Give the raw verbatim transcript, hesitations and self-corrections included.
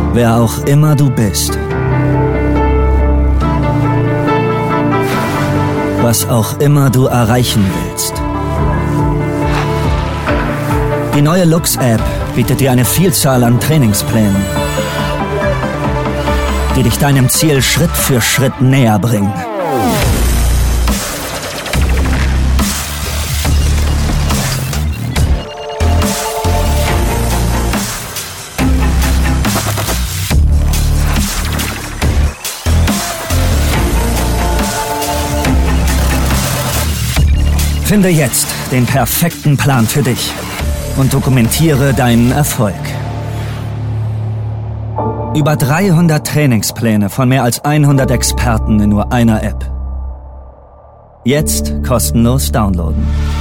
Wer auch immer du bist. Was auch immer du erreichen willst. Die neue Lux-App bietet dir eine Vielzahl an Trainingsplänen, die dich deinem Ziel Schritt für Schritt näher bringen. Finde jetzt den perfekten Plan für dich und dokumentiere deinen Erfolg. Über dreihundert Trainingspläne von mehr als hundert Experten in nur einer App. Jetzt kostenlos downloaden.